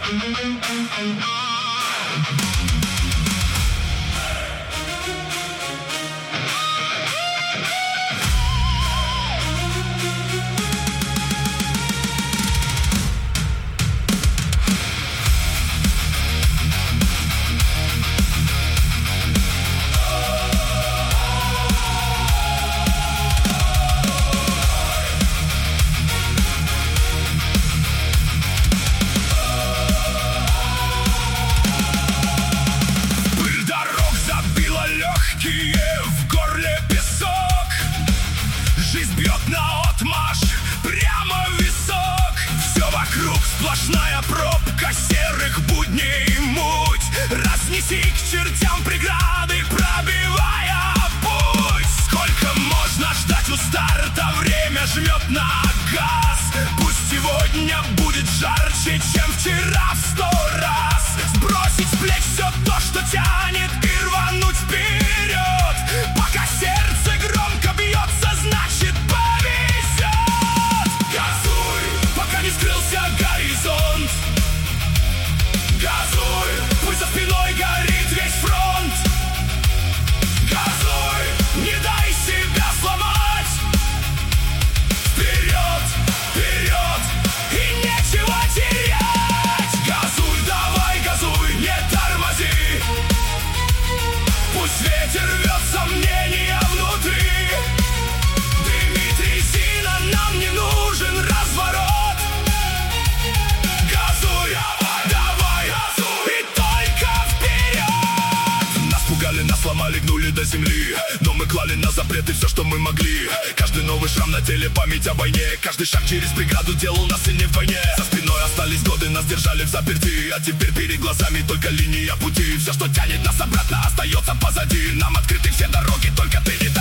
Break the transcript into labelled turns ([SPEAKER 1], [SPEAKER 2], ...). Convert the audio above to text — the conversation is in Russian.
[SPEAKER 1] В горле песок, жизнь бьет наотмашь прямо в висок. Все вокруг сплошная пробка серых будней муть. Разнеси к чертям преграды, пробивая путь. Сколько можно ждать у старта, время жмет на газ. Пусть сегодня будет жарче, чем вчера в 100 раз. Сбросить с плеч все то, что тянет, и рвануть вперед. Пока сердце громко бьется, значит повезет. Газуй, пока не скрылся горизонт. Газуй, пусть за спиной горит весь фронт. Газуй, не дай себя сломать. Вперед, вперед, и нечего терять. Газуй, давай, газуй, не тормози. Пусть ветер рвет сомнения внутри. Дымит резина, нам не нужен разворот. Газуй, давай, давай, газуй, и только вперед. Нас пугали, нас сломали, гнули до земли, но мы клали на запреты все, что мы могли. Каждый новый шрам на теле, память о войне. Каждый шаг через преграду делал нас сильнее в войне. За спиной остались годы, нас держали в заперти. А теперь перед глазами только линия пути. Все, что тянет нас обратно, остается позади. Нам открыты все дороги, только ты не